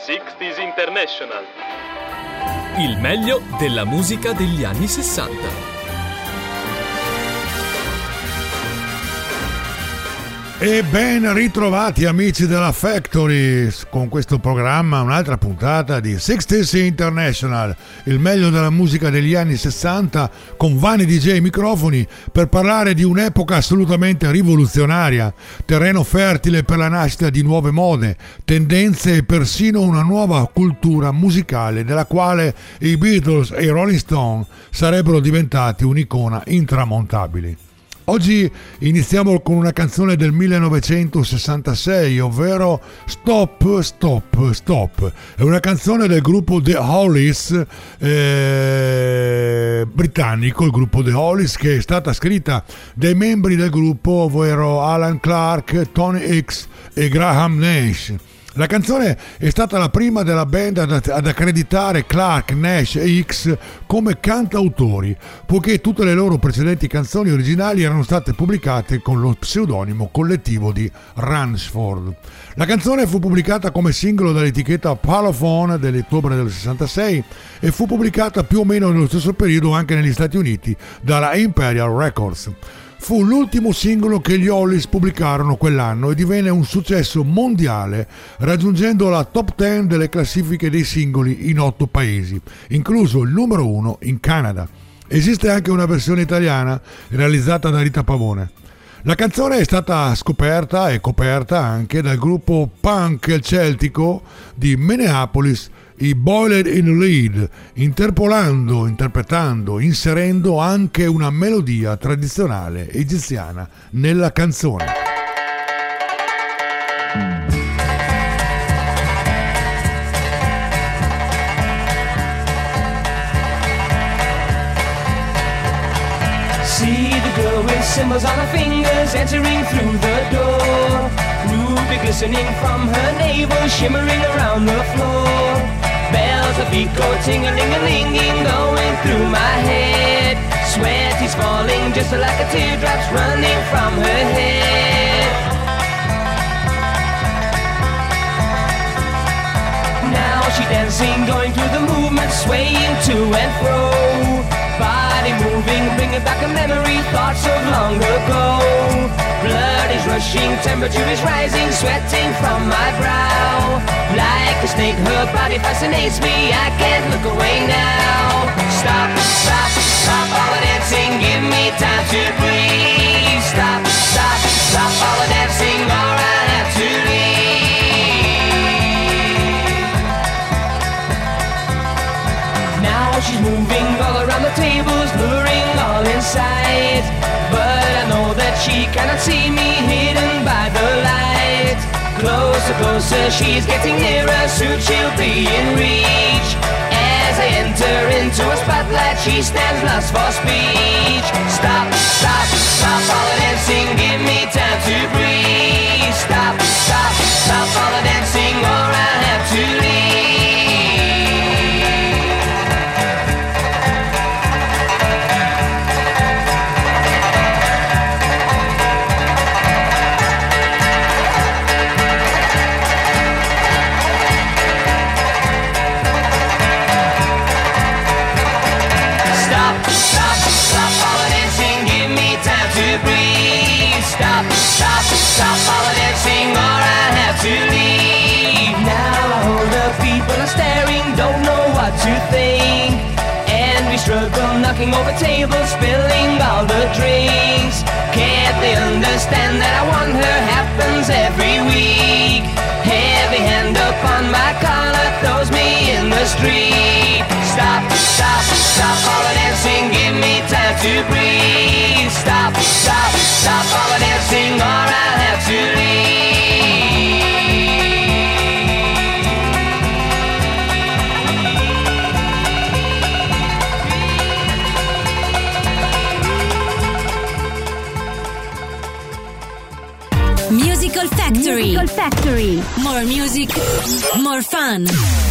60s International. Il meglio della musica degli anni 60. E ben ritrovati amici della Factory con questo programma, un'altra puntata di 60s International, il meglio della musica degli anni 60 con Vanni DJ ai microfoni per parlare di un'epoca assolutamente rivoluzionaria, terreno fertile per la nascita di nuove mode, tendenze e persino una nuova cultura musicale della quale i Beatles e i Rolling Stone sarebbero diventati un'icona intramontabile. Oggi iniziamo con una canzone del 1966, ovvero Stop, Stop, Stop. È una canzone del gruppo The Hollies, britannico, il gruppo The Hollies, che è stata scritta dai membri del gruppo, ovvero Alan Clark, Tony Hicks e Graham Nash. La canzone è stata la prima della band ad accreditare Clark, Nash e Hicks come cantautori, poiché tutte le loro precedenti canzoni originali erano state pubblicate con lo pseudonimo collettivo di Ransford. La canzone fu pubblicata come singolo dall'etichetta Parlophone dell'ottobre del 66 e fu pubblicata più o meno nello stesso periodo anche negli Stati Uniti dalla Imperial Records. Fu l'ultimo singolo che gli Hollies pubblicarono quell'anno e divenne un successo mondiale, raggiungendo la top 10 delle classifiche dei singoli in 8 paesi, incluso il numero 1 in Canada. Esiste anche una versione italiana realizzata da Rita Pavone. La canzone è stata scoperta e coperta anche dal gruppo punk celtico di Minneapolis, i Boiled in Lead, interpretando, inserendo anche una melodia tradizionale egiziana nella canzone. See the girl with symbols on her fingers entering through the door. Ruby glistening from her navel, shimmering around the floor. Bells of feet go ting-a-ling-a-linging, going through my head. Sweat is falling just like a teardrop's running from her head. Now she dancing, going through the movement, swaying to and fro. Body moving, bringing back a memory, thoughts of long ago. Blood is rushing, temperature is rising, sweating from my brow. Like a snake, her body fascinates me, I can't look away now. Stop, stop, stop all the dancing, give me time to breathe. Stop, stop, stop all the dancing, or I have to leave. Now she's moving all around the tables, luring all inside. But I know that she cannot see me, hidden by the light. Closer, closer, she's getting nearer, soon she'll be in reach. As I enter into a spotlight, she stands lost for speech. Stop, stop, stop all the dancing, give me time to breathe. Stop, stop, stop all the dancing, or I have to leave. Stop, stop, stop all the dancing, or I have to leave. Now all the people are staring, don't know what to think. And we struggle, knocking over tables, spilling all the drinks. Can't they understand that I want her, happens every week. Heavy hand upon my collar, throws me in the street. Stop, stop, stop all the dancing, give me time to breathe. Stop, stop, stop all the dancing, or I'll have to leave. Musical Factory. Musical Factory. More music, more fun.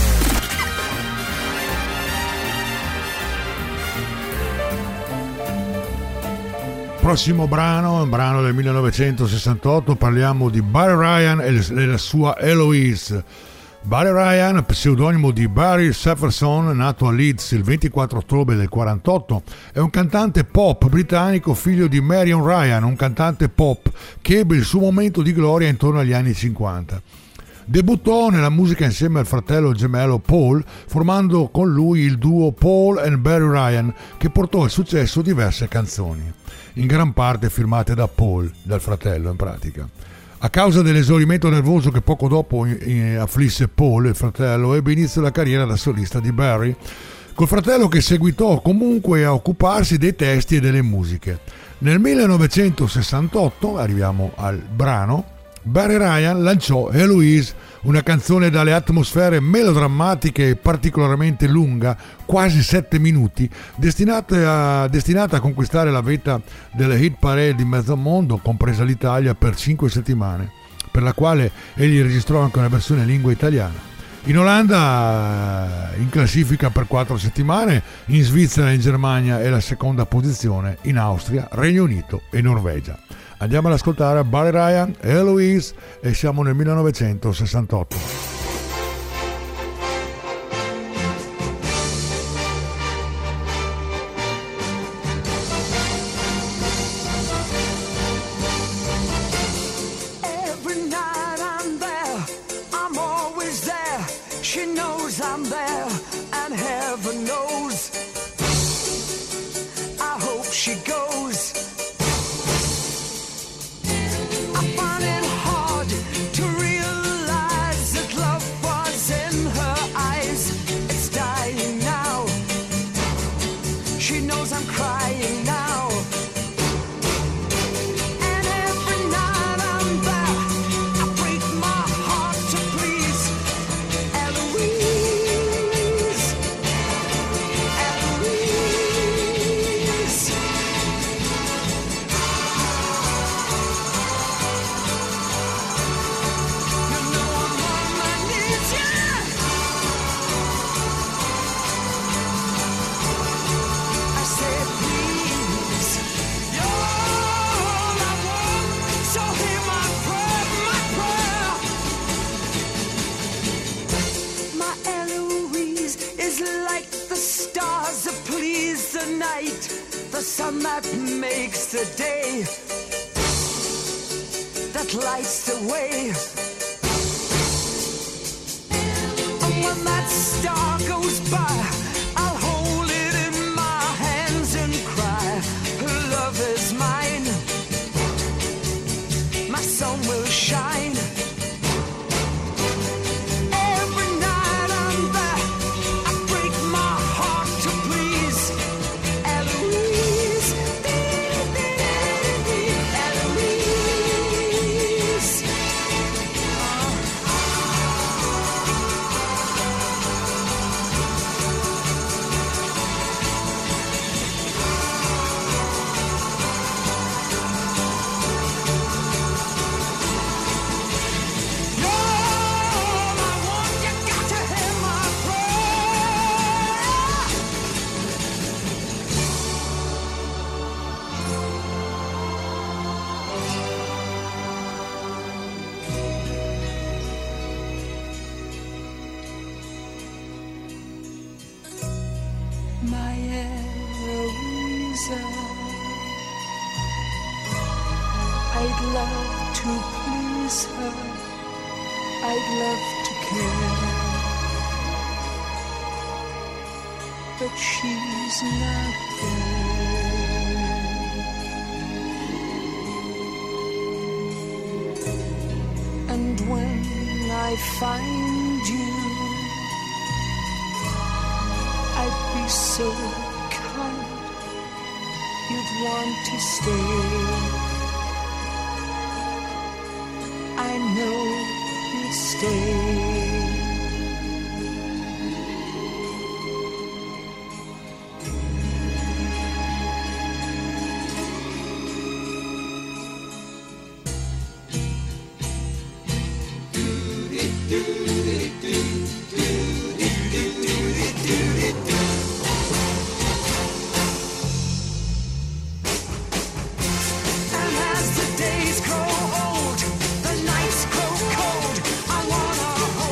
Prossimo brano, un brano del 1968, parliamo di Barry Ryan e la sua Eloise. Barry Ryan, pseudonimo di Barry Sefferson, nato a Leeds il 24 ottobre del 48, è un cantante pop britannico figlio di Marion Ryan, un cantante pop che ebbe il suo momento di gloria intorno agli anni 50. Debuttò nella musica insieme al fratello gemello Paul, formando con lui il duo Paul and Barry Ryan, che portò al successo diverse canzoni, in gran parte firmate da Paul, dal fratello in pratica. A causa dell'esaurimento nervoso che poco dopo afflisse Paul, il fratello, ebbe inizio la carriera da solista di Barry, col fratello che seguitò comunque a occuparsi dei testi e delle musiche. Nel 1968, arriviamo al brano, Barry Ryan lanciò Eloise, una canzone dalle atmosfere melodrammatiche e particolarmente lunga, quasi 7 minuti, destinata a conquistare la vetta delle hit parade di mezzo mondo, compresa l'Italia, per 5 settimane, per la quale egli registrò anche una versione in lingua italiana. In Olanda in classifica per 4 settimane, in Svizzera e in Germania è la seconda posizione, in Austria, Regno Unito e Norvegia. Andiamo ad ascoltare Barry Ryan e Eloise e siamo nel 1968. The day that lights the way, and when that star goes by, I'll hold it in my hands and cry, her love is mine, my sun will shine. Every night I'm there, I break my heart to please Eloise. My Eloisa, I'd love to please her, I'd love to care, but she's not there. And when I find you, I'd be so kind, you'd want to stay. I know you'd stay. And as the days grow old, the nights grow cold, I wanna hold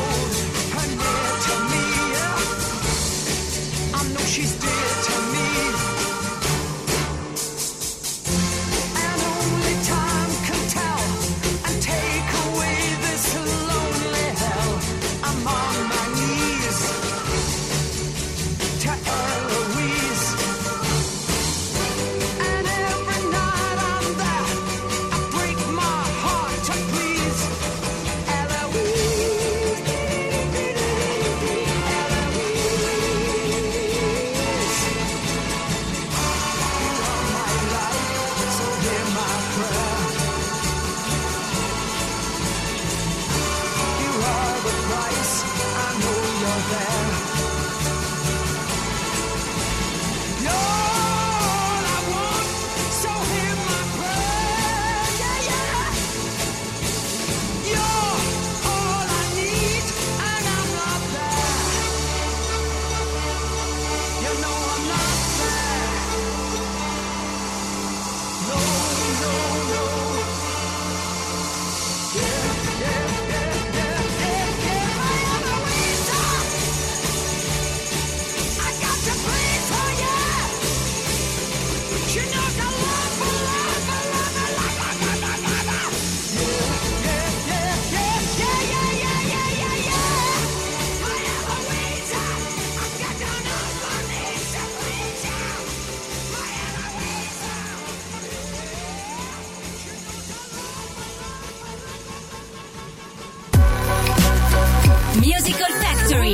Musical Factory.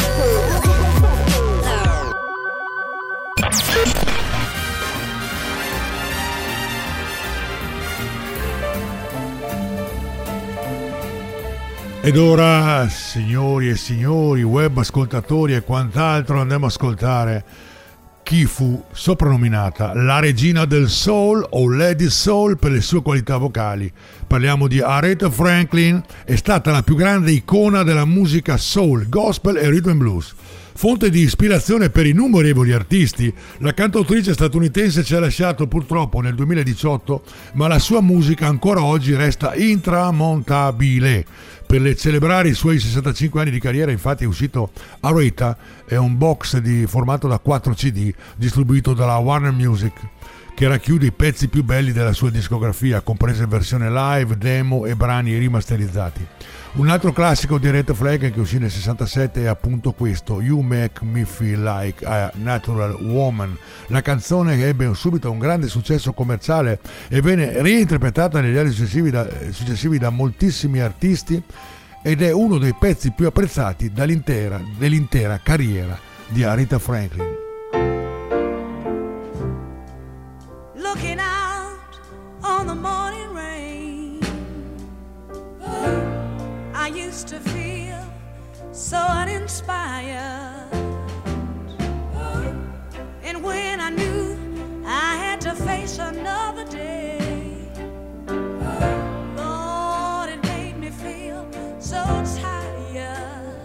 Ed ora, signori e signori, web ascoltatori e quant'altro, andiamo a ascoltare chi fu soprannominata la regina del soul o Lady Soul per le sue qualità vocali. Parliamo di Aretha Franklin, è stata la più grande icona della musica soul, gospel e rhythm and blues. Fonte di ispirazione per innumerevoli artisti, la cantautrice statunitense ci ha lasciato purtroppo nel 2018, ma la sua musica ancora oggi resta intramontabile. Per celebrare i suoi 65 anni di carriera, infatti, è uscito Aretha, è un box formato da 4 CD distribuito dalla Warner Music, che racchiude i pezzi più belli della sua discografia, comprese versione live, demo e brani rimasterizzati. Un altro classico di Aretha Franklin che uscì nel 67 è appunto questo, You Make Me Feel Like a Natural Woman. La canzone che ebbe subito un grande successo commerciale e venne reinterpretata negli anni successivi da moltissimi artisti ed è uno dei pezzi più apprezzati dell'intera carriera di Aretha Franklin. Looking out on the morning rain, I used to feel so uninspired, and when I knew I had to face another day, Lord, it made me feel so tired.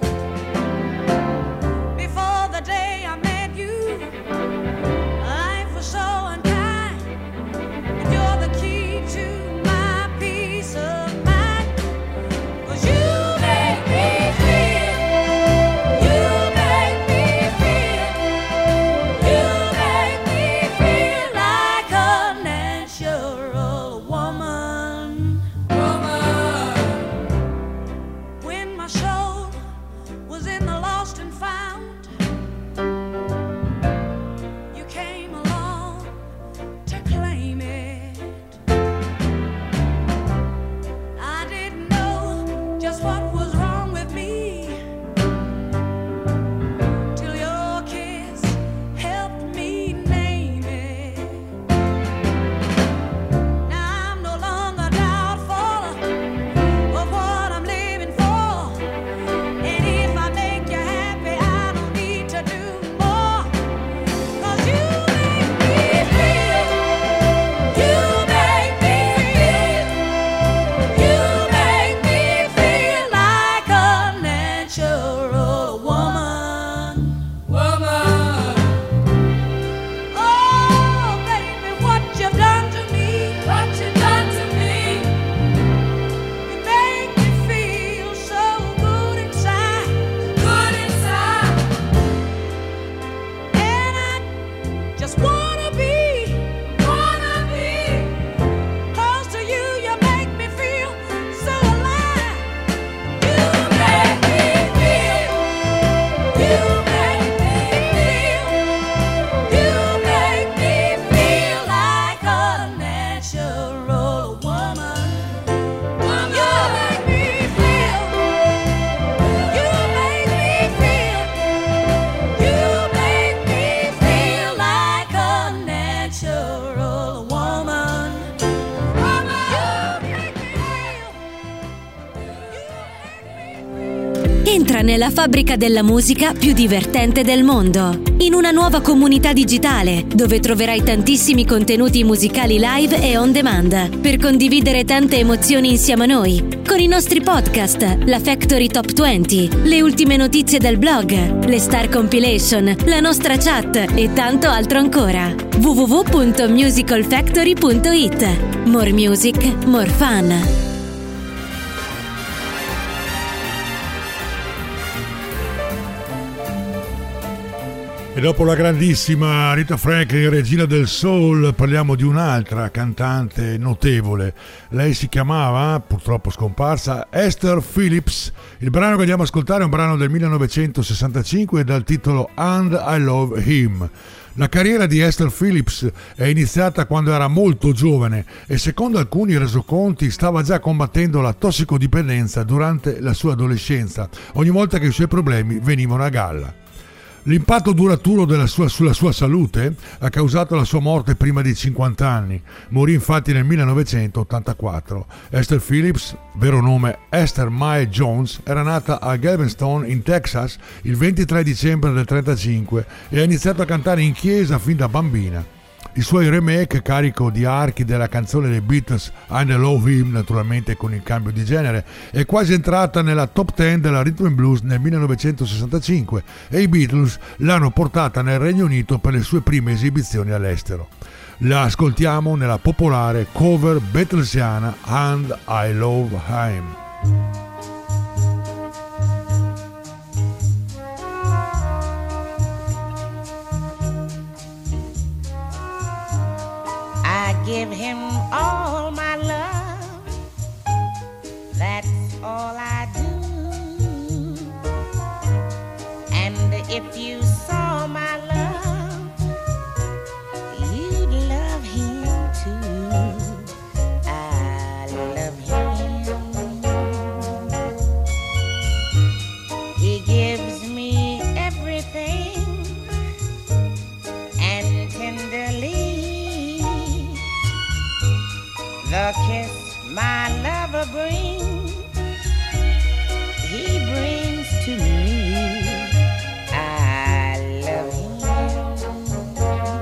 Before the day I met you, life was so unkind, and you're the key to my peace of mind. 'Cause you make me feel, you make me feel, you make me feel like a natural woman. When my soul was in the lost and found, you came along to claim it. I didn't know just what was wrong with me till your kiss helped me name it. Now I'm no longer doubtful of what I'm living for, and if I make you happy, I don't need to do more. 'Cause you make me feel, you make me feel, you make me feel like a natural woman. Oh, baby, what you've done to me, what you've done to me. You make me feel so good inside, and I just wanna be close to you. You make me feel so alive. You make me feel, you make me feel like a natural woman. You make me feel, you make me feel, you make me feel like a natural woman. You make me feel. Entra nella fabbrica della musica più divertente del mondo, in una nuova comunità digitale dove troverai tantissimi contenuti musicali live e on demand per condividere tante emozioni insieme a noi, con i nostri podcast, la Factory Top 20, le ultime notizie del blog, le Star Compilation, la nostra chat e tanto altro ancora. www.musicalfactory.it. More music, more fun. E dopo la grandissima Aretha Franklin, regina del soul, parliamo di un'altra cantante notevole. Lei si chiamava, purtroppo scomparsa, Esther Phillips. Il brano che andiamo ad ascoltare è un brano del 1965 dal titolo And I Love Him. La carriera di Esther Phillips è iniziata quando era molto giovane e secondo alcuni resoconti stava già combattendo la tossicodipendenza durante la sua adolescenza, ogni volta che i suoi problemi venivano a galla. L'impatto duraturo sulla sua salute ha causato la sua morte prima dei 50 anni. Morì infatti nel 1984. Esther Phillips, vero nome Esther Mae Jones, era nata a Galveston in Texas il 23 dicembre del 1935 e ha iniziato a cantare in chiesa fin da bambina. I suoi remake, carico di archi della canzone dei Beatles I Love Him, naturalmente con il cambio di genere, è quasi entrata nella top 10 della Rhythm and Blues nel 1965 e i Beatles l'hanno portata nel Regno Unito per le sue prime esibizioni all'estero. La ascoltiamo nella popolare cover beatlesiana And I Love Him. I give him all my love, that's all I do. And if you saw my love, you'd love him too. I love him. He gives me everything and tenderly the kiss my lover brings, he brings to me. I love him.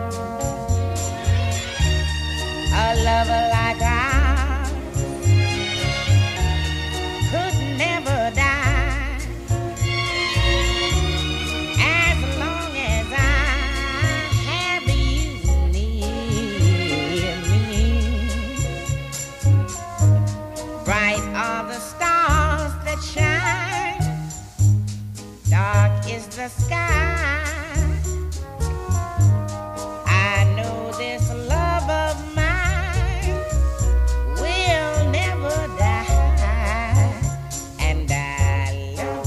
A lover like ours could never die. As long as I have you near me. Bright are the stars that shine, dark is the sky. I know this love of mine will never die, and I love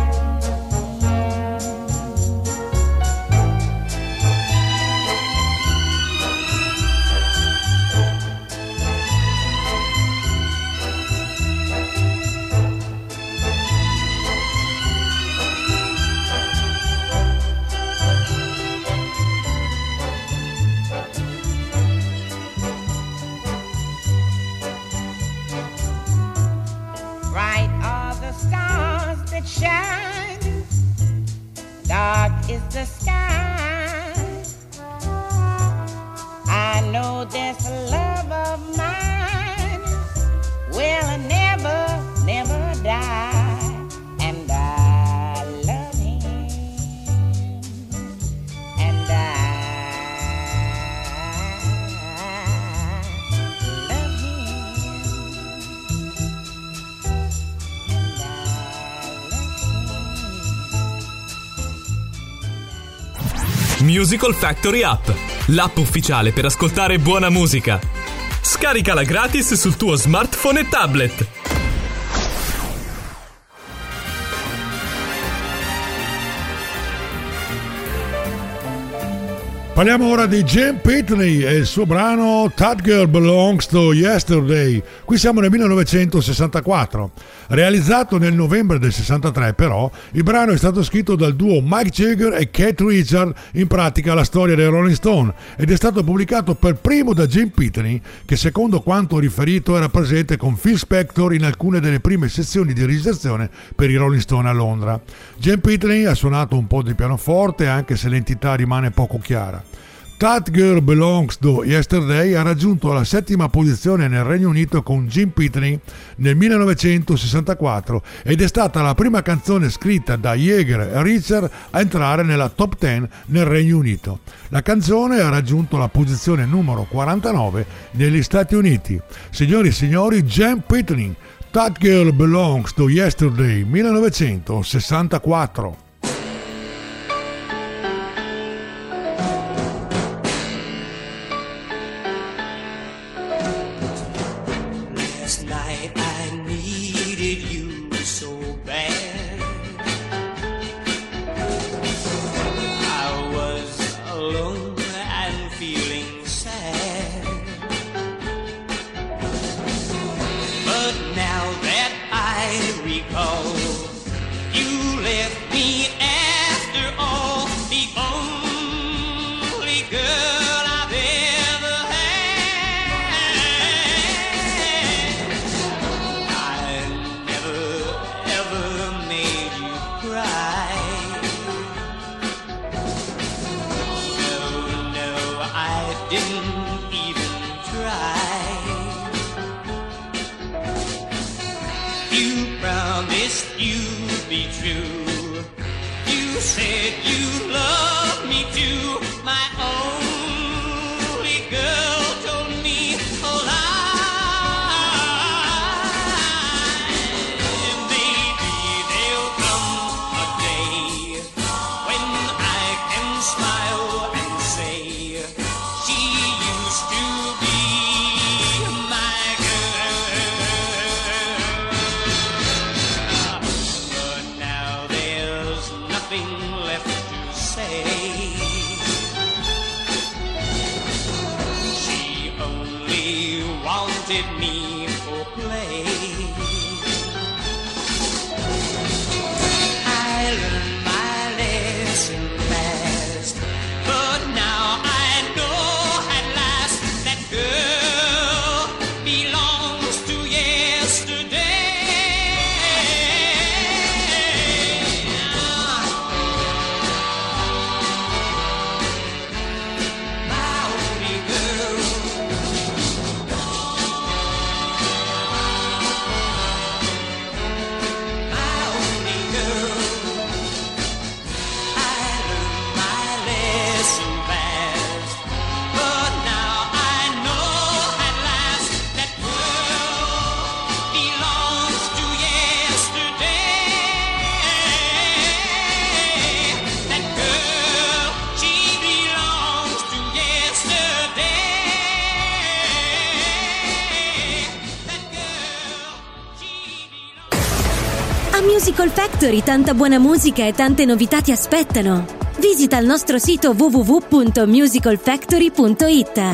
bright are the stars that shine, dark is the sky. I know this love of mine will never, never die, and I love him, and I love him. Musical Factory App, l'app ufficiale per ascoltare buona musica. Scaricala gratis sul tuo smartphone e tablet. Parliamo ora di Jim Pitney e il suo brano That Girl Belongs to Yesterday. Qui siamo nel 1964. Realizzato nel novembre del 63, però, il brano è stato scritto dal duo Mike Jagger e Keith Richards, in pratica la storia dei Rolling Stone, ed è stato pubblicato per primo da Jim Pitney, che secondo quanto riferito era presente con Phil Spector in alcune delle prime sessioni di registrazione per i Rolling Stone a Londra. Jim Pitney ha suonato un po' di pianoforte, anche se l'entità rimane poco chiara. That Girl Belongs to Yesterday ha raggiunto la 7ª posizione nel Regno Unito con Jim Pitney nel 1964 ed è stata la prima canzone scritta da Jagger e Richards a entrare nella top 10 nel Regno Unito. La canzone ha raggiunto la posizione numero 49 negli Stati Uniti. Signori e signori, Jim Pitney, That Girl Belongs to Yesterday, 1964. Last night I needed you so bad. I was alone cry. No, I didn't even try. You promised you'd be true. You said you loved me too. My only girl told me a lie. Maybe there'll come a day when I can smile and say she used to be my girl. But now there's nothing left to say. She only wanted me for play. I learned my lesson fast, but now I know at last that girl belongs to yesterday. My only girl. My only girl. I learned my lesson fast, but now I know at last that girl belongs to yesterday. That girl, she belongs to yesterday. That girl, she belongs. A Musical Factory tanta buona musica e tante novità ti aspettano. Visita il nostro sito www.musicalfactory.it.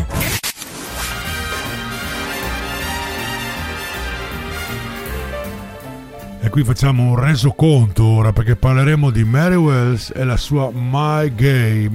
E qui facciamo un resoconto ora perché parleremo di Mary Wells e la sua My Gay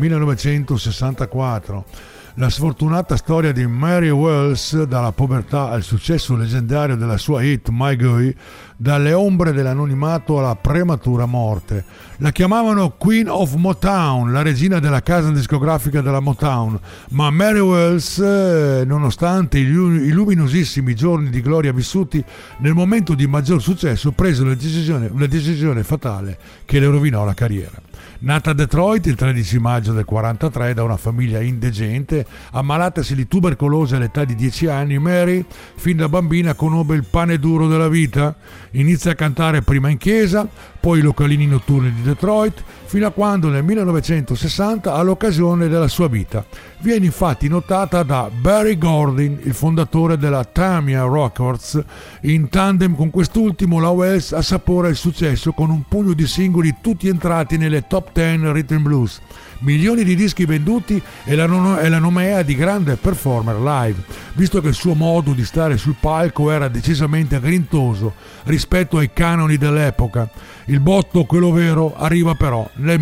1964. La sfortunata storia di Mary Wells, dalla povertà al successo leggendario della sua hit My Gay, dalle ombre dell'anonimato alla prematura morte. La chiamavano Queen of Motown, la regina della casa discografica della Motown, ma Mary Wells, nonostante i luminosissimi giorni di gloria vissuti, nel momento di maggior successo prese una decisione fatale che le rovinò la carriera. Nata a Detroit il 13 maggio del 1943 da una famiglia indigente, ammalatasi di tubercolosi all'età di 10 anni, Mary fin da bambina conobbe il pane duro della vita. Inizia a cantare prima in chiesa, poi i localini notturni di Detroit, fino a quando nel 1960 ha l'occasione della sua vita. Viene infatti notata da Barry Gordon, il fondatore della Tamia Records. In tandem con quest'ultimo la Wells assapora il successo con un pugno di singoli tutti entrati nelle top 10 rhythm blues, milioni di dischi venduti e la nomea di grande performer live, visto che il suo modo di stare sul palco era decisamente grintoso rispetto ai canoni dell'epoca. Il botto, quello vero, arriva però nel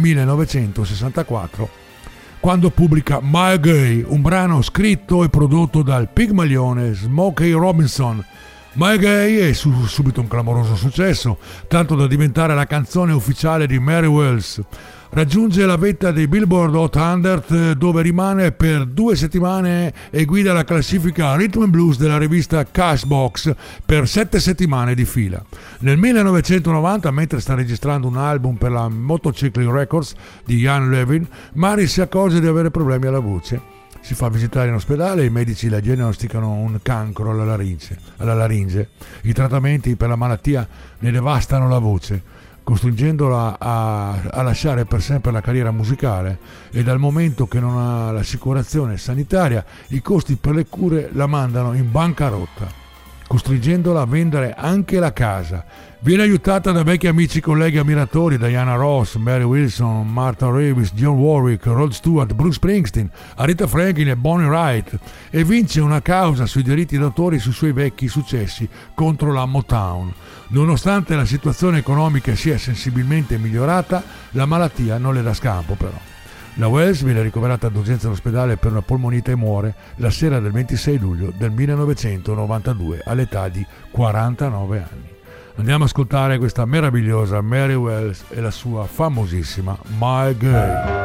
1964, quando pubblica My Gay, un brano scritto e prodotto dal Pigmalione Smokey Robinson. My Gay è subito un clamoroso successo, tanto da diventare la canzone ufficiale di Mary Wells. Raggiunge la vetta dei Billboard Hot 100, dove rimane per 2 settimane e guida la classifica Rhythm and Blues della rivista Cashbox per 7 settimane di fila. Nel 1990, mentre sta registrando un album per la Motorcycle Records di Ian Levin, Mary si accorge di avere problemi alla voce. Si fa visitare in ospedale e i medici le diagnosticano un cancro alla laringe. I trattamenti per la malattia ne devastano la voce, costringendola a lasciare per sempre la carriera musicale, e dal momento che non ha l'assicurazione sanitaria i costi per le cure la mandano in bancarotta, costringendola a vendere anche la casa. Viene aiutata da vecchi amici, colleghi ammiratori, Diana Ross, Mary Wilson, Martha Reeves, John Warwick, Rod Stewart, Bruce Springsteen, Aretha Franklin e Bonnie Wright, e vince una causa sui diritti d'autore sui suoi vecchi successi contro la Motown. Nonostante la situazione economica sia sensibilmente migliorata, la malattia non le dà scampo però. La Wells viene ricoverata d'urgenza all'ospedale per una polmonite e muore la sera del 26 luglio del 1992 all'età di 49 anni. Andiamo a ascoltare questa meravigliosa Mary Wells e la sua famosissima My Girl.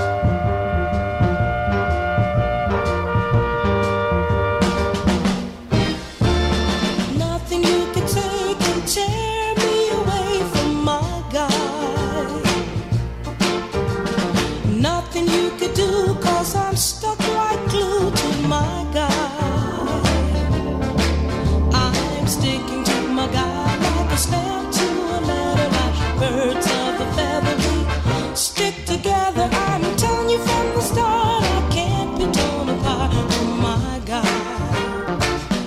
I'm stuck like glue to my guy. I'm sticking to my guy like a stamp to a letter, like birds of a feather. We stick together. I'm telling you from the start, I can't be torn apart from my guy.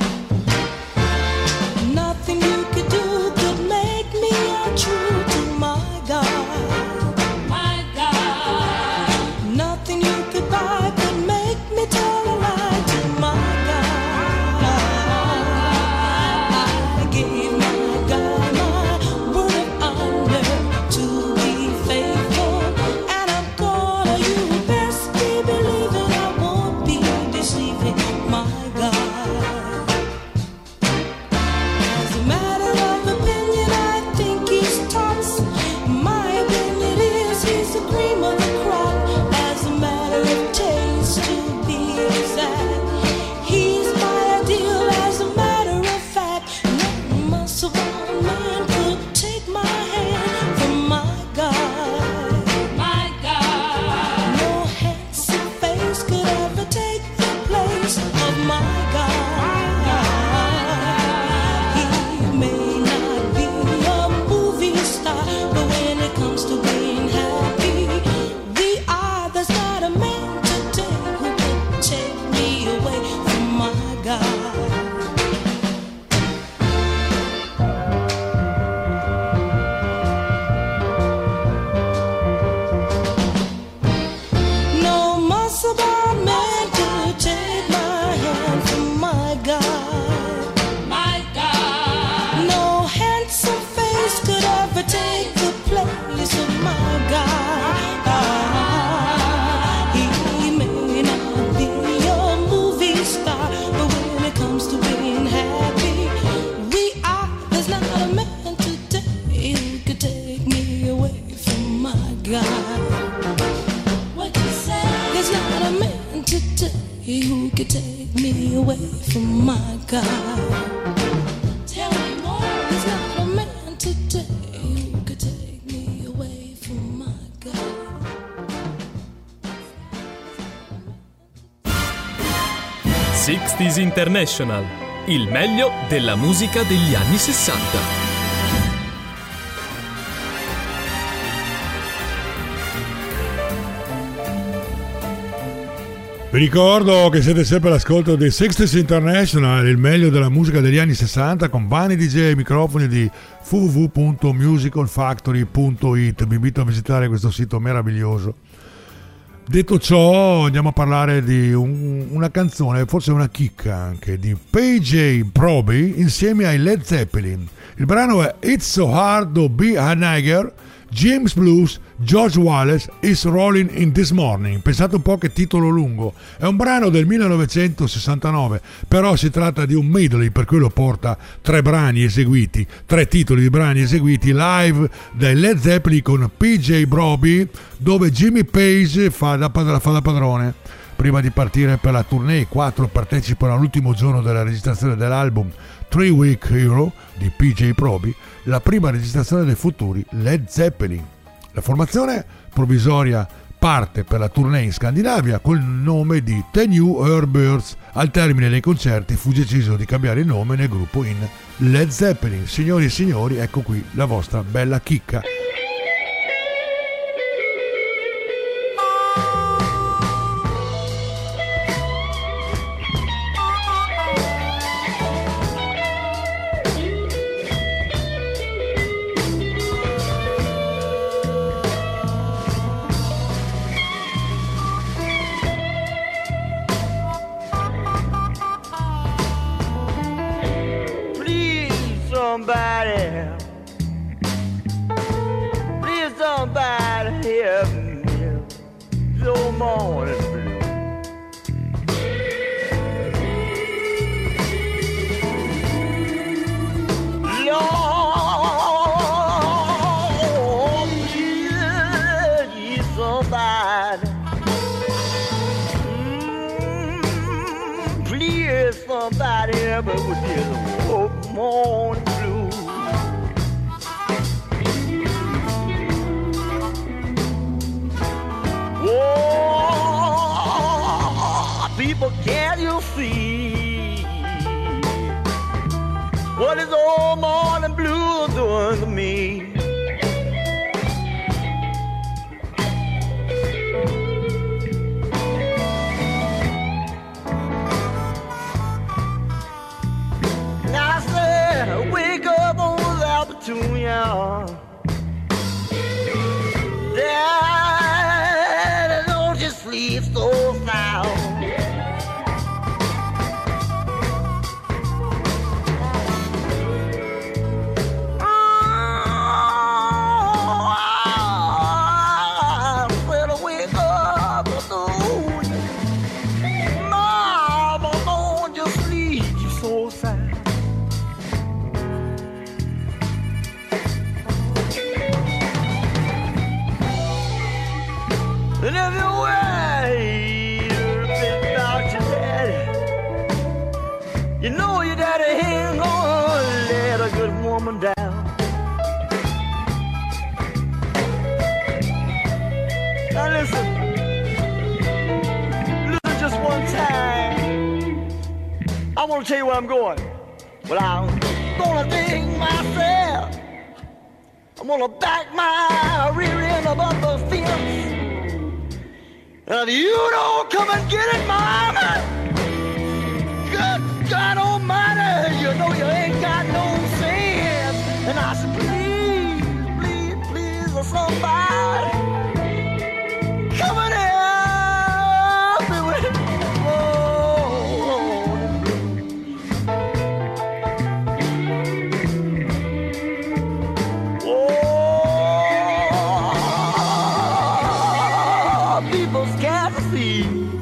Nothing you could do could make me untrue to my guy. My guy. Nothing you could buy could make me tell a lie to my guy. I gave my guy my word of honor to be faithful, and I'm gonna, you best be believing I won't be deceiving my guy. As a matter of opinion, I think he's tops. My opinion is he's the cream of the crop. As a matter of taste, to be exact, he's my ideal. As a matter of fact, no muscle bound man could take my hand from my guy. My guy. No handsome face could ever take the place of my guy. He may not be a movie star, but when it comes to being happy, we are. There's not a man today who can take me away from my guy. No muscle bound man could take my hand from my guy. My guy. No handsome face could ever take the place of my guy. He may not be a movie star, but when it comes to being happy, we are. There's not a man today who could take me away from my guy. What you say? There's not a man today who could take me away from my guy. Tell me more. There's not a man today who could take me away from my guy. 60s International, il meglio della musica degli anni 60. Vi ricordo che siete sempre all'ascolto di 60s International, il meglio della musica degli anni 60 con Vani DJ e microfoni di www.musicalfactory.it. Vi invito a visitare questo sito meraviglioso. Detto ciò, andiamo a parlare di una canzone, forse una chicca anche, di PJ Proby insieme ai Led Zeppelin. Il brano è It's So Hard to Be a Nigger, James Blues, George Wallace, Is Rolling in This Morning. Pensate un po' che titolo lungo. È un brano del 1969, però si tratta di un medley, per cui lo porta tre titoli di brani eseguiti live dai Led Zeppelin con PJ Proby, dove Jimmy Page fa da padrone. Prima di partire per la tournée, i quattro partecipano all'ultimo giorno della registrazione dell'album 3 Week Hero di PJ Proby, la prima registrazione dei futuri Led Zeppelin. La formazione provvisoria parte per la tournée in Scandinavia col nome di The New Airbirds. Al termine dei concerti fu deciso di cambiare il nome nel gruppo in Led Zeppelin. Signori e signori, ecco qui la vostra bella chicca. Somebody somebody. Please, somebody help me with this morning blues. Oh, people, can you see what is old morning blues doing to me? Now I said, wake up on the Albertunia. Daddy, don't you sleep so sound. And if you worry about your daddy, you know your daddy ain't gonna let a good woman down. Now listen just one time. I want to tell you where I'm going. Well, I'm gonna dig myself. I'm gonna back my rear end up on the fence. And if you don't come and get it, mama, good God almighty, you know you ain't got no sense. And I said, please, please, please, somebody, come and help me with it. People scared to see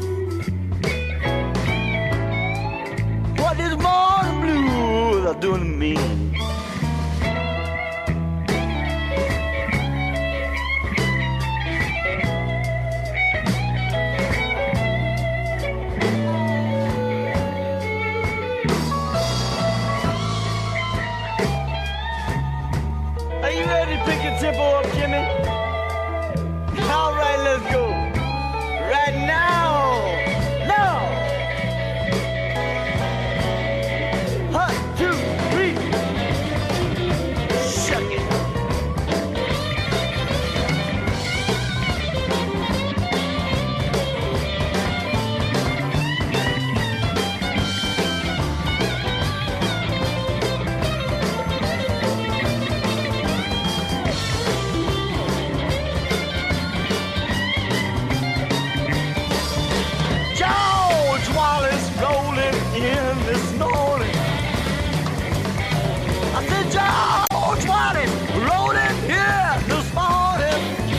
what this morning blues are doing to me. Are you ready to pick your tempo up, Jimmy? All right, let's go. Right now. Now. 1, 2, 3. Shuck it. In this morning, I said, George Wallace rolling here this morning.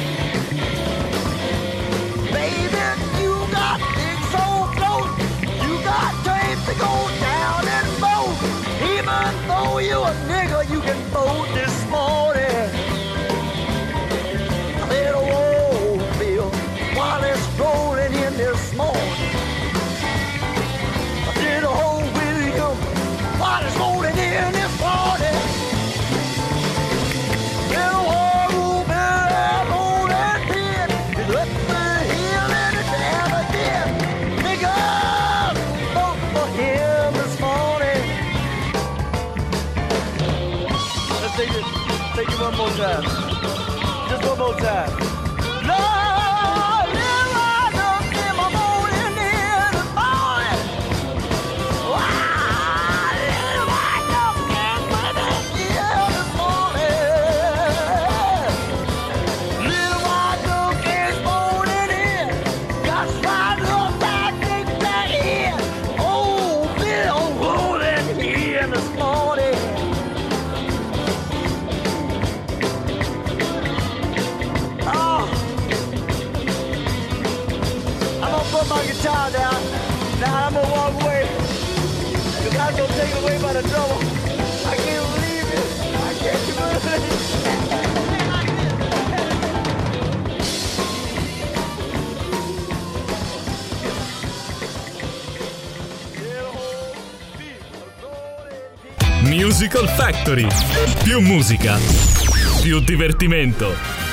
Baby, you got things so close, you got tape to go down and vote. Even though you a nigga, you can vote this morning. I said, oh, Bill Wallace rolling in this morning. What is rolling in this morning? Little war man, rolling pin. It let the hill and it down again. Niggas, vote for him this morning. Let's take it one more time. Just one more time. Lord, live right up in my morning in this morning. Wow. My guitar down. Now I'm gonna walk away. Cause I'm gonna take it away by the drummer. I can't believe it. I can't believe it. Musical Factory. Più musica, più divertimento.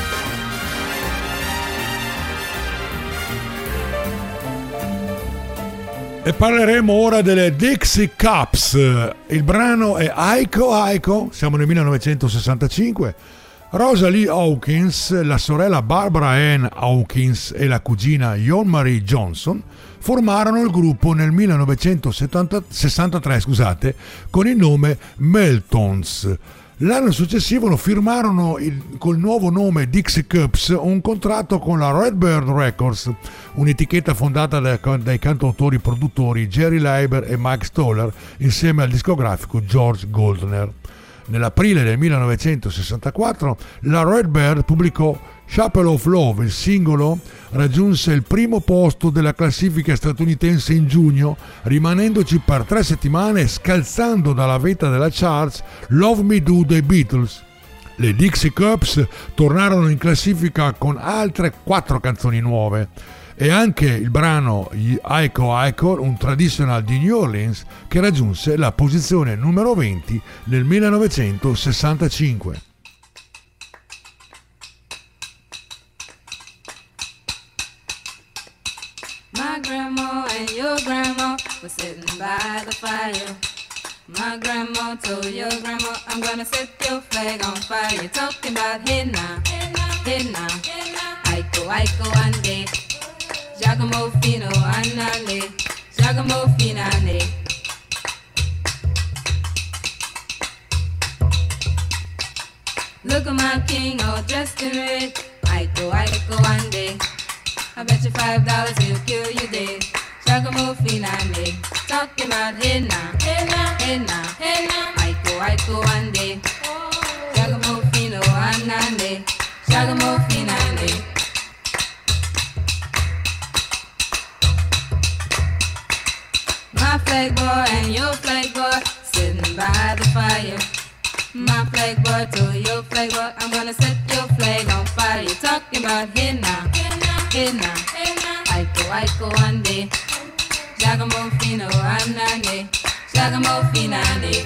E parleremo ora delle Dixie Cups. Il brano è Aiko Aiko, siamo nel 1965. Rosalie Hawkins, la sorella Barbara Ann Hawkins e la cugina Yon Marie Johnson formarono il gruppo nel 1963, con il nome Meltons. L'anno successivo firmarono col nuovo nome Dixie Cups un contratto con la Redbird Records, un'etichetta fondata dai cantautori produttori Jerry Leiber e Mike Stoller insieme al discografico George Goldner. Nell'aprile del 1964 la Redbird pubblicò Chapel of Love, il singolo raggiunse il primo posto della classifica statunitense in giugno, rimanendoci per 3 settimane e scalzando dalla vetta della charts Love Me Do dei Beatles. Le Dixie Cups tornarono in classifica con altre 4 canzoni nuove e anche il brano Aiko Aiko, un traditional di New Orleans, che raggiunse la posizione numero 20 nel 1965. My grandma and your grandma were sitting by the fire. My grandma told your grandma, I'm gonna set your flag on fire. You're talking about hey now, hey now, Aiko Aiko ande, Giacomo Fino anale, Giacomo Finane. Look at my king all dressed in red, Aiko Aiko ande. I bet you $5 he'll kill you dead. Giacomo Finane, talking about hey now, hey now, hey now, hey now. Aiko Aiko ande, Giacomo Fino anande, Giacomo Finane. My flag boy and your flag boy sitting by the fire. My flag boy told your flag boy, I'm gonna set your flag on fire. You're talking about hey now, hey now, Aiko Aiko ande, Giacomo Fino anane, Giacomo Finane.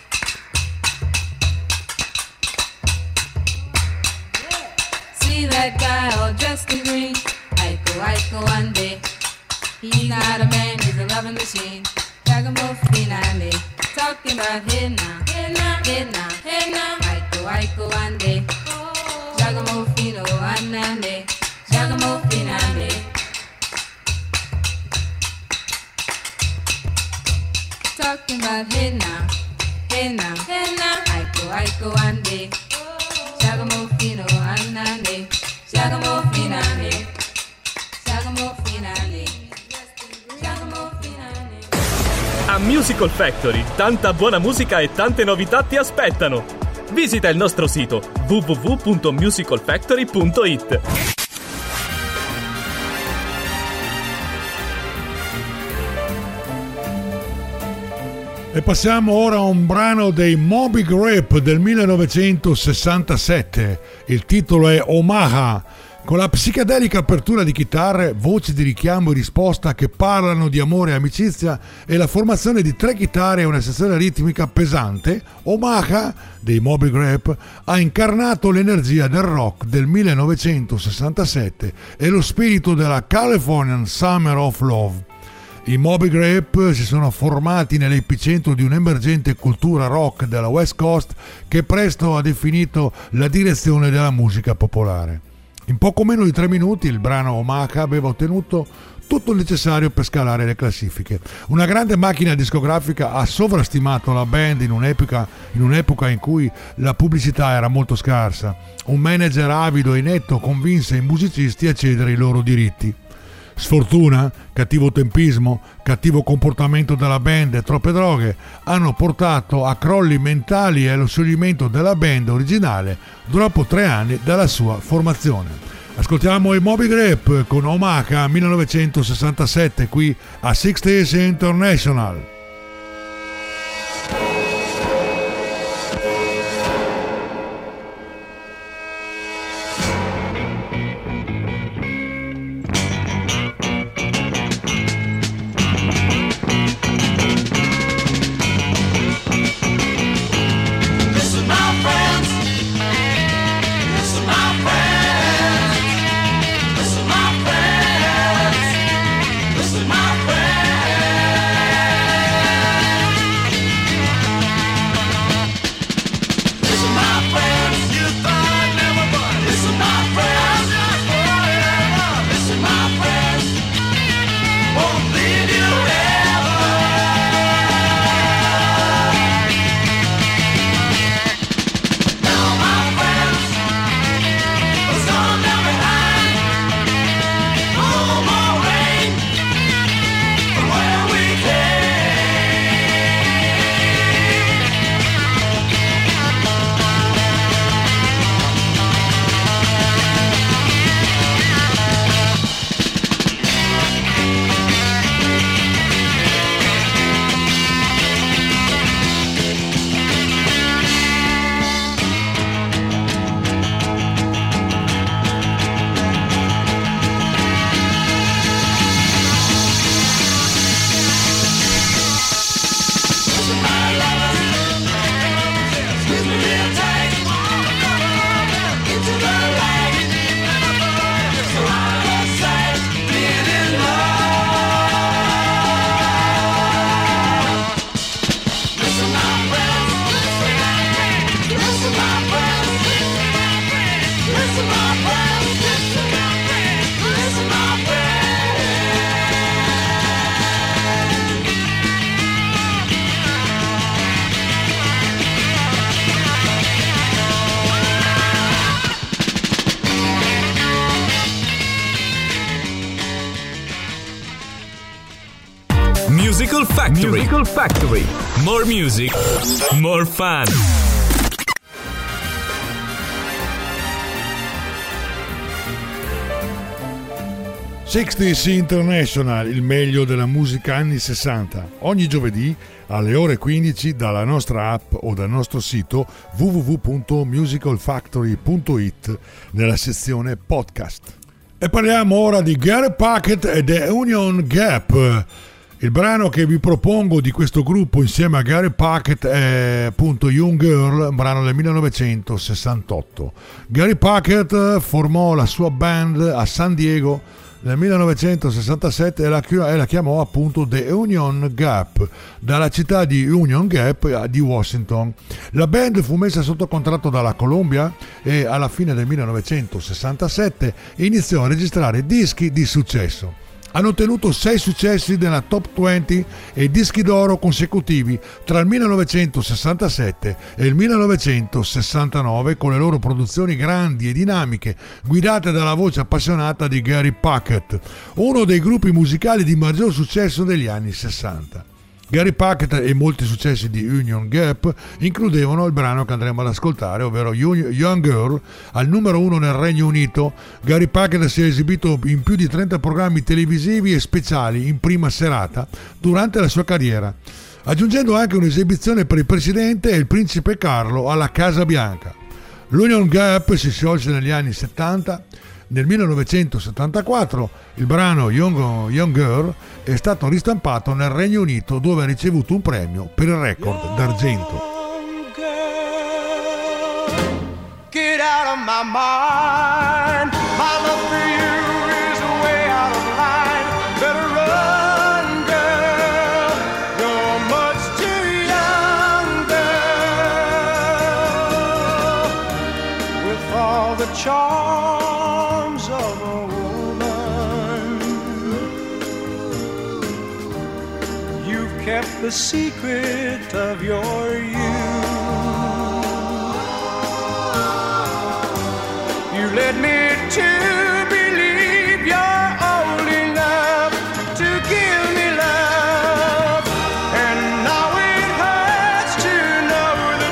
See that guy all dressed in green, Aiko Aiko ande. He's not a man, he's a loving machine. Giacomo Finane, talking about hey now, hey now, hey now, hey now. Aiko Aiko ande, Giacomo Fino anane, Giacomo Finane. Talking about hey now, hey now, hey now. Aiko Aiko ande, Giacomo Fino anane, Giacomo Finane, Giacomo Finane. A Musical Factory, tanta buona musica e tante novità ti aspettano. Visita il nostro sito www.musicalfactory.it. E passiamo ora a un brano dei Moby Grape del 1967. Il titolo è Omaha. Con la psichedelica apertura di chitarre, voci di richiamo e risposta che parlano di amore e amicizia e la formazione di 3 chitarre e una sezione ritmica pesante, Omaha dei Moby Grape ha incarnato l'energia del rock del 1967 e lo spirito della Californian Summer of Love. I Moby Grape si sono formati nell'epicentro di un'emergente cultura rock della West Coast che presto ha definito la direzione della musica popolare. In poco meno di 3 minuti il brano Omaha aveva ottenuto tutto il necessario per scalare le classifiche. Una grande macchina discografica ha sovrastimato la band in un'epoca in cui la pubblicità era molto scarsa. Un manager avido e inetto convinse i musicisti a cedere i loro diritti. Sfortuna, cattivo tempismo, cattivo comportamento della band e troppe droghe hanno portato a crolli mentali e allo scioglimento della band originale dopo 3 anni dalla sua formazione. Ascoltiamo i Moby Grape con Omaha 1967 qui a 60s International. Musical Factory. More music, more fun. 60s International, il meglio della musica anni 60. Ogni giovedì alle ore 15 dalla nostra app o dal nostro sito www.musicalfactory.it nella sezione podcast. E parliamo ora di Gary Puckett e The Union Gap. Il brano che vi propongo di questo gruppo insieme a Gary Puckett è appunto Young Girl, un brano del 1968. Gary Puckett formò la sua band a San Diego nel 1967 e la chiamò appunto The Union Gap, dalla città di Union Gap di Washington. La band fu messa sotto contratto dalla Columbia e alla fine del 1967 iniziò a registrare dischi di successo. Hanno ottenuto 6 successi nella top 20 e dischi d'oro consecutivi tra il 1967 e il 1969 con le loro produzioni grandi e dinamiche guidate dalla voce appassionata di Gary Puckett, uno dei gruppi musicali di maggior successo degli anni 60. Gary Puckett e molti successi di Union Gap includevano il brano che andremo ad ascoltare, ovvero Young Girl, al numero 1 nel Regno Unito. Gary Puckett si è esibito in più di 30 programmi televisivi e speciali in prima serata durante la sua carriera, aggiungendo anche un'esibizione per il presidente e il principe Carlo alla Casa Bianca. L'Union Gap si sciolse negli anni 70. Nel 1974 il brano Young Girl è stato ristampato nel Regno Unito, dove ha ricevuto un premio per il record d'argento. Get out of my mind. My love for you is way out of line. Better run, girl. You're much too young, girl. With all the charms of a woman, you've kept the secret of your youth. You led me to believe you're old enough to give me love, and now it hurts to know the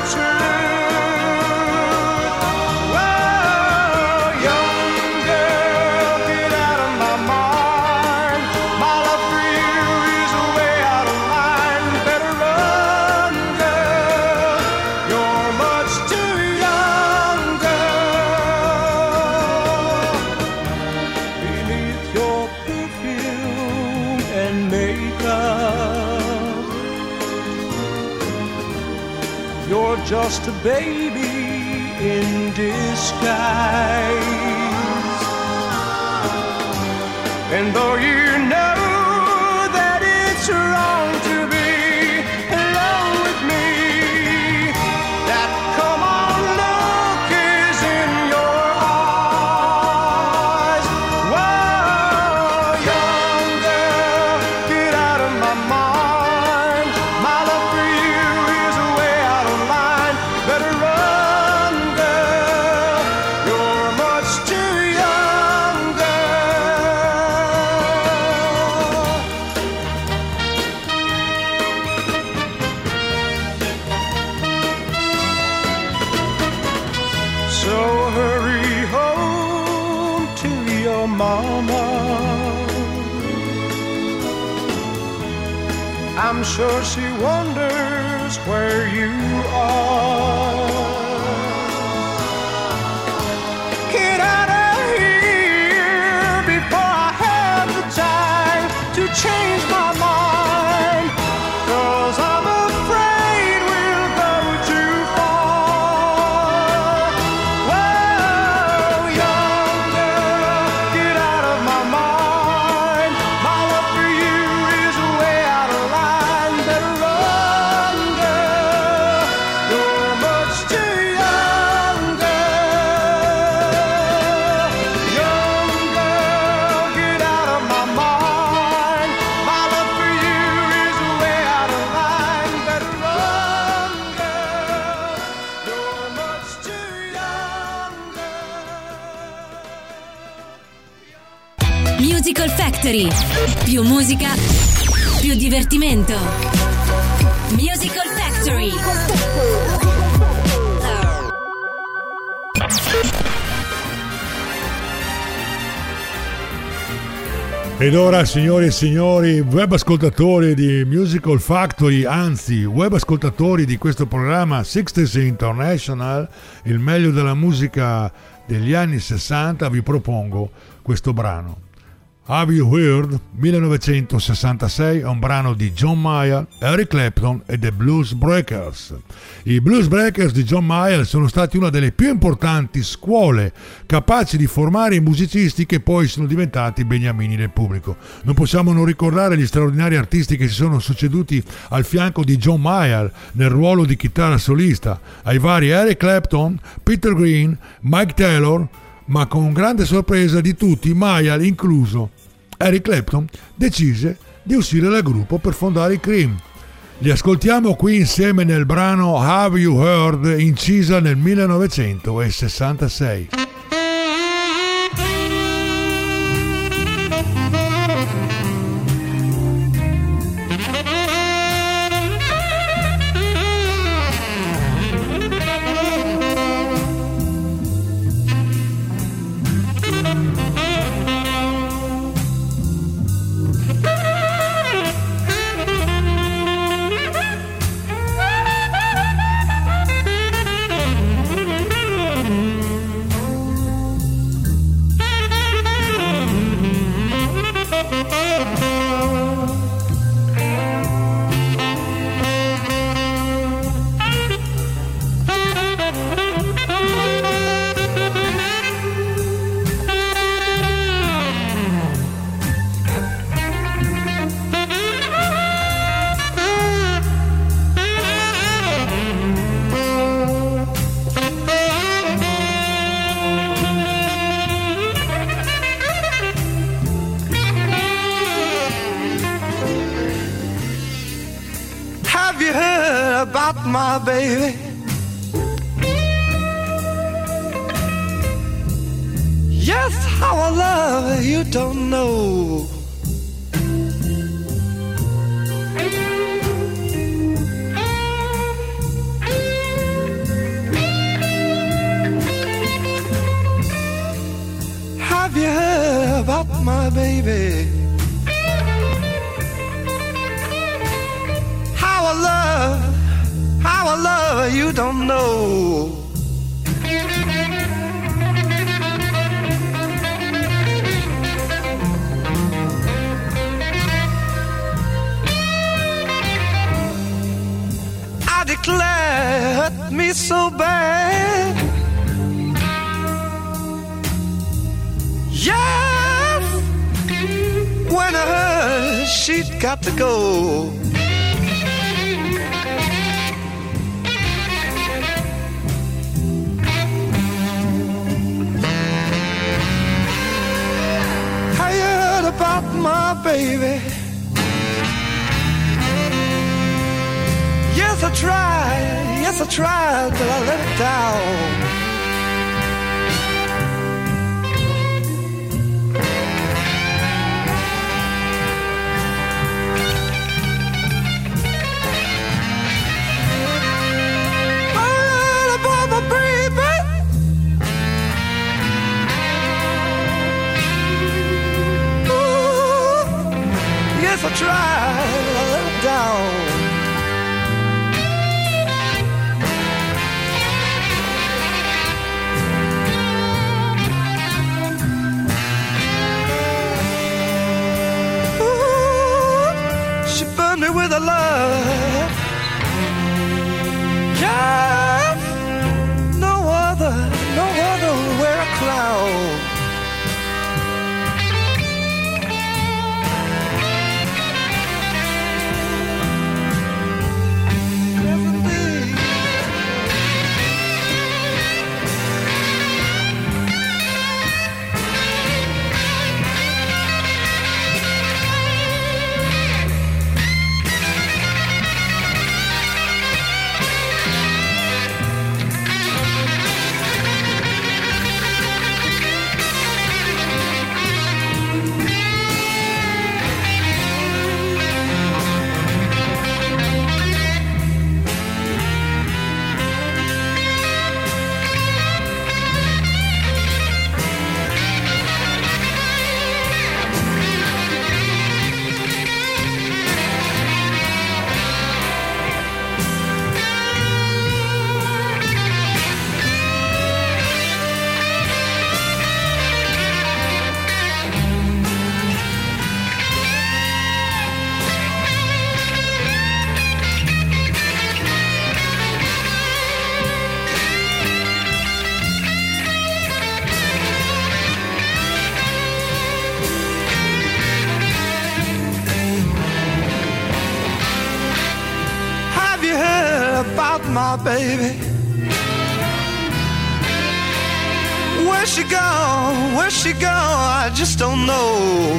truth. Whoa, young girl, get out of my mind. My love for you is way out of line. Better run, girl. You're much too young, girl. Beneath your perfume and makeup, you're just a baby in disguise. And though you know that it's wrong to be alone with me, that come on look is in your eyes. Whoa, young girl, get out of my mind. My love for you is way out of line. Better run, girl. You're much too young, girl. So hurry home to your mama. I'm sure she wonders where you are. Get out of here before I have the time to change my mind, 'cause I'm afraid we'll go too far. Whoa, young girl, get out of my mind. My love for you is way out of line. Better run, girl. You're much too young, girl. Young girl, get out of my mind. My love for you is way out of line. Better run, girl. You're much too young, girl. Musical Factory. Più musica, più divertimento. Musical Factory. Ed ora, signori e signori, web ascoltatori di Musical Factory, anzi web ascoltatori di questo programma 60s International, il meglio della musica degli anni 60, vi propongo questo brano. Have You Heard? 1966 è un brano di John Mayer, Eric Clapton e The Blues Breakers. I Blues Breakers di John Mayer sono stati una delle più importanti scuole capaci di formare i musicisti che poi sono diventati beniamini del pubblico. Non possiamo non ricordare gli straordinari artisti che si sono succeduti al fianco di John Mayer nel ruolo di chitarra solista, ai vari Eric Clapton, Peter Green, Mike Taylor, ma con grande sorpresa di tutti, Mayer incluso, Eric Clapton decise di uscire dal gruppo per fondare i Cream. Li ascoltiamo qui insieme nel brano Have You Heard, incisa nel 1966. My baby, yes, how I love her, you don't know. Have you heard about my baby? How I love her, you don't know. I declare, it hurt me so bad. Yes, when I heard she'd got to go. About my baby. Yes, I tried, but I let it down. All about my baby. Yes, I tried, I let it down. Ooh, she burned me with her love. Yes, no other will wear a crown. my baby? Where's she gone? Where's she gone? I just don't know.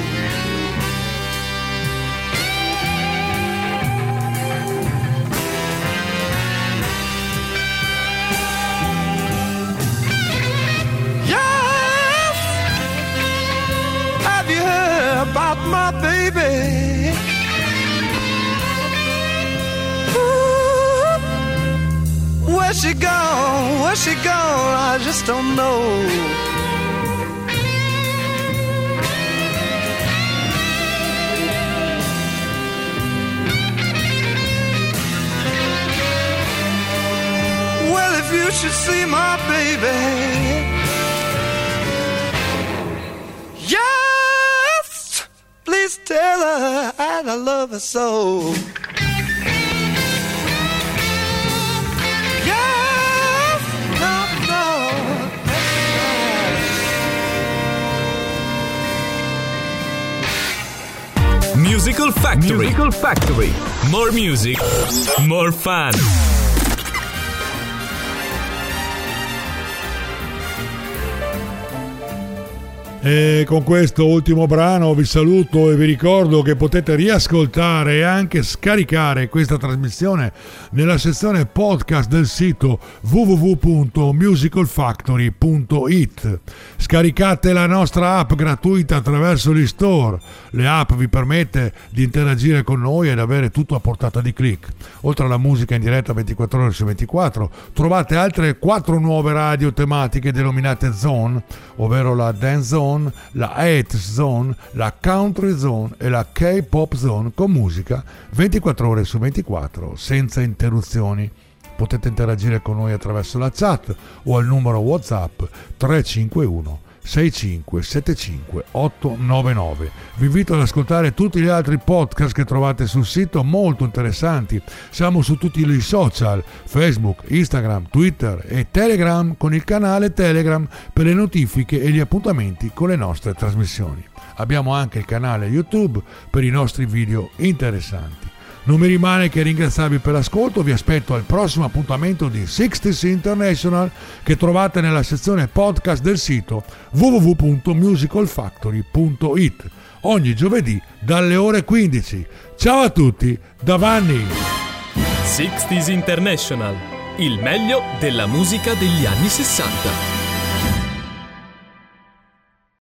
Yes, have you heard about my baby? Ooh, where's she gone? Where's she gone? I just don't know. Well, if you should see my baby, yes, please tell her I love her so. Yes, no, no. Musical Factory. Musical Factory. More music, more fun. E con questo ultimo brano vi saluto e vi ricordo che potete riascoltare e anche scaricare questa trasmissione nella sezione podcast del sito www.musicalfactory.it. Scaricate la nostra app gratuita attraverso gli store. Le app vi permette di interagire con noi ed avere tutto a portata di click. Oltre alla musica in diretta 24 ore su 24, trovate altre 4 nuove radio tematiche denominate Zone, ovvero la Dance Zone, la 8 Zone, la Country Zone e la K-Pop Zone, con musica 24 ore su 24 senza interruzioni. Potete interagire con noi attraverso la chat o al numero WhatsApp 351 6575 899. Vi invito ad ascoltare tutti gli altri podcast che trovate sul sito, molto interessanti. Siamo su tutti i social, Facebook, Instagram, Twitter e Telegram, con il canale Telegram per le notifiche e gli appuntamenti con le nostre trasmissioni. Abbiamo anche il canale YouTube per i nostri video interessanti. Non mi rimane che ringraziarvi per l'ascolto. Vi aspetto al prossimo appuntamento di 60s International, che trovate nella sezione podcast del sito www.musicalfactory.it ogni giovedì dalle ore 15. Ciao a tutti da Vanni. 60s International, il meglio della musica degli anni 60.